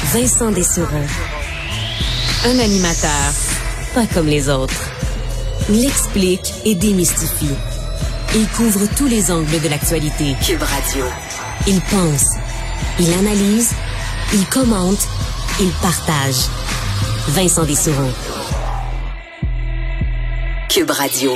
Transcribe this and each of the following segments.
Vincent Dessureau. Un animateur pas comme les autres. Il explique et démystifie. Il couvre tous les angles de l'actualité. Cube Radio. Il pense, il analyse, il commente, il partage. Vincent Dessureau. Cube Radio.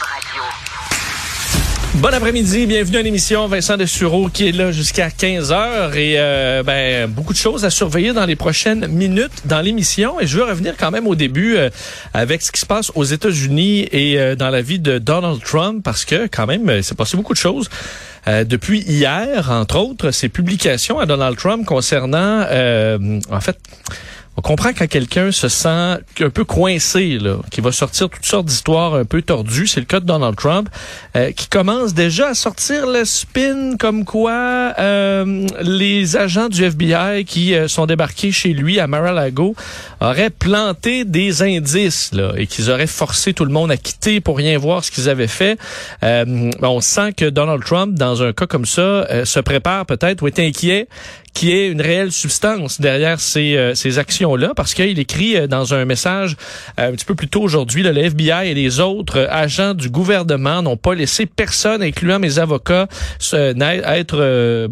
Bon après-midi, bienvenue à l'émission Vincent Dessureau qui est là jusqu'à 15h et beaucoup de choses à surveiller dans les prochaines minutes dans l'émission et je veux revenir quand même au début avec ce qui se passe aux États-Unis et dans la vie de Donald Trump parce que quand même il s'est passé beaucoup de choses. Depuis hier, entre autres, ces publications à Donald Trump concernant on comprend quand quelqu'un se sent un peu coincé, là, qui va sortir toutes sortes d'histoires un peu tordues. C'est le cas de Donald Trump, qui commence déjà à sortir le spin comme quoi les agents du FBI qui sont débarqués chez lui à Mar-a-Lago auraient planté des indices là, et qu'ils auraient forcé tout le monde à quitter pour rien voir ce qu'ils avaient fait. On sent que Donald Trump, dans un cas comme ça, se prépare peut-être ou est inquiet qu'il y ait une réelle substance derrière ces actions-là, parce qu'il écrit dans un message un petit peu plus tôt aujourd'hui, le FBI et les autres agents du gouvernement n'ont pas laissé personne, incluant mes avocats, être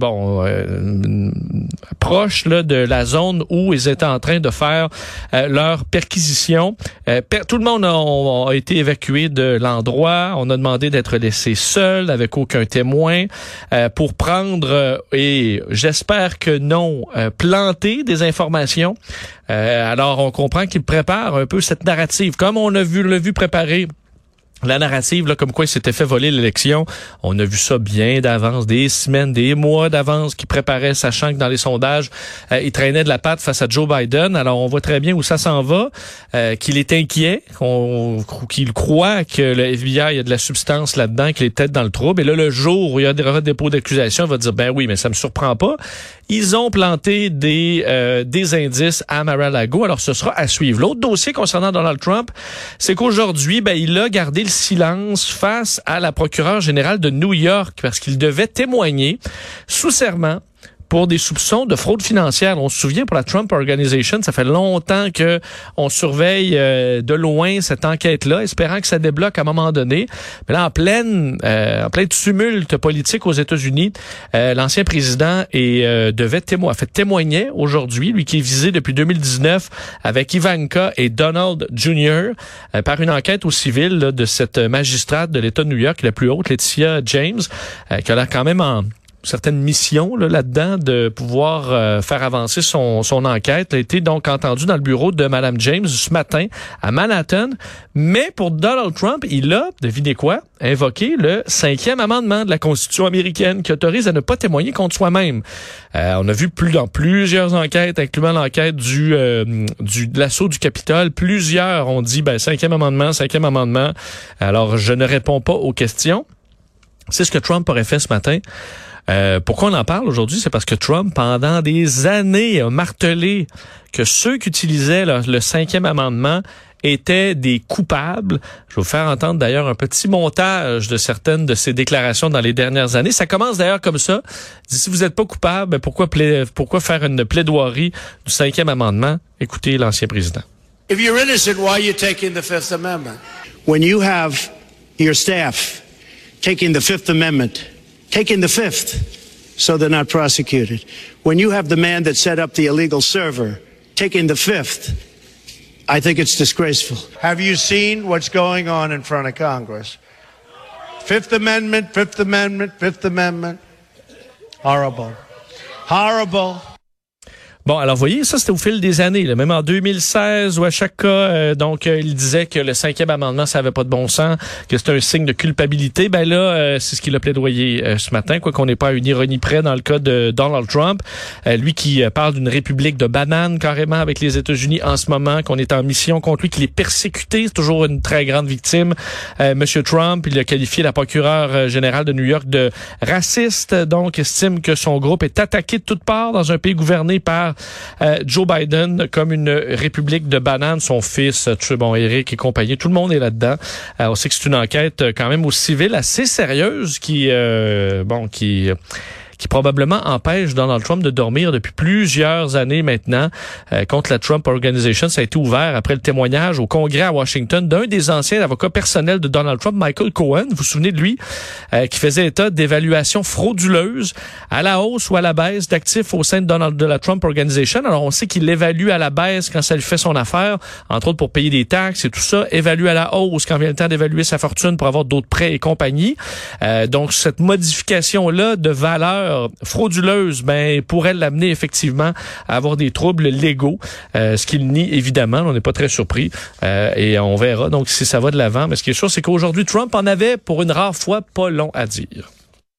proche là, de la zone où ils étaient en train de faire leur perquisition. Tout le monde a été évacué de l'endroit. On a demandé d'être laissé seul, avec aucun témoin, pour prendre, et j'espère que non, planter des informations. Alors, on comprend qu'il prépare un peu cette narrative. Comme on l'a vu préparer la narrative, là, comme quoi il s'était fait voler l'élection. On a vu ça bien d'avance, des semaines, des mois d'avance qu'il préparait, sachant que dans les sondages, il traînait de la patte face à Joe Biden. Alors, on voit très bien où ça s'en va, qu'il est inquiet, qu'il croit que le FBI a de la substance là-dedans, qu'il est peut-être dans le trouble. Et là, le jour où il y a des dépôts d'accusation, il va dire, ben oui, mais ça me surprend pas. Ils ont planté des indices à Mar-a-Lago. Alors, ce sera à suivre. L'autre dossier concernant Donald Trump, c'est qu'aujourd'hui, il a gardé le silence face à la procureure générale de New York parce qu'il devait témoigner sous serment pour des soupçons de fraude financière. On se souvient pour la Trump Organization, ça fait longtemps que on surveille de loin cette enquête-là, espérant que ça débloque à un moment donné. Mais là, en plein tumulte politique aux États-Unis, l'ancien président fait témoigner aujourd'hui, lui qui est visé depuis 2019 avec Ivanka et Donald Jr. Par une enquête au civil là, de cette magistrate de l'État de New York, la plus haute, Laetitia James, qui a l'air quand même en certaines missions là-dedans de pouvoir faire avancer son enquête. Elle a été donc entendue dans le bureau de Mme James ce matin à Manhattan. Mais pour Donald Trump, il a, devinez quoi, invoqué le 5e amendement de la Constitution américaine qui autorise à ne pas témoigner contre soi-même. On a vu dans plusieurs enquêtes, incluant l'enquête de l'assaut du Capitole, plusieurs ont dit 5e amendement. Alors, je ne réponds pas aux questions. C'est ce que Trump aurait fait ce matin. Pourquoi on en parle aujourd'hui? C'est parce que Trump, pendant des années, a martelé que ceux qui utilisaient le 5e amendement étaient des coupables. Je vais vous faire entendre d'ailleurs un petit montage de certaines de ses déclarations dans les dernières années. Ça commence d'ailleurs comme ça. Il dit, si vous n'êtes pas coupable, pourquoi faire une plaidoirie du 5e amendement? Écoutez l'ancien président. If you're innocent, why are you taking the Fifth Amendment? When you have your staff taking the Fifth Amendment, taking the Fifth, so they're not prosecuted. When you have the man that set up the illegal server taking the Fifth, I think it's disgraceful. Have you seen what's going on in front of Congress? Fifth Amendment, Fifth Amendment, Fifth Amendment. Horrible. Horrible. Bon, alors, vous voyez, ça, c'était au fil des années, là. Même en 2016, où à chaque cas, il disait que le 5e amendement, ça avait pas de bon sens, que c'était un signe de culpabilité. C'est ce qu'il a plaidoyé ce matin, quoi qu'on n'ait pas à une ironie près dans le cas de Donald Trump. Lui qui parle d'une république de bananes, carrément, avec les États-Unis en ce moment, qu'on est en mission contre lui, qu'il est persécuté. C'est toujours une très grande victime. Monsieur Trump, il a qualifié la procureure générale de New York de raciste, donc estime que son groupe est attaqué de toutes parts dans un pays gouverné par Joe Biden comme une république de bananes. Son fils, Eric et compagnie, tout le monde est là-dedans. On sait que c'est une enquête quand même au civil assez sérieuse qui qui probablement empêche Donald Trump de dormir depuis plusieurs années maintenant contre la Trump Organization. Ça a été ouvert après le témoignage au Congrès à Washington d'un des anciens avocats personnels de Donald Trump, Michael Cohen. Vous vous souvenez de lui? Qui faisait état d'évaluations frauduleuses à la hausse ou à la baisse d'actifs au sein de la Trump Organization. Alors, on sait qu'il évalue à la baisse quand ça lui fait son affaire, entre autres pour payer des taxes et tout ça, évalue à la hausse quand vient le temps d'évaluer sa fortune pour avoir d'autres prêts et compagnie. Donc, cette modification-là de valeur frauduleuse, pourrait l'amener effectivement à avoir des troubles légaux, ce qu'il nie évidemment. On n'est pas très surpris et on verra donc si ça va de l'avant. Mais ce qui est sûr, c'est qu'aujourd'hui, Trump en avait pour une rare fois pas long à dire.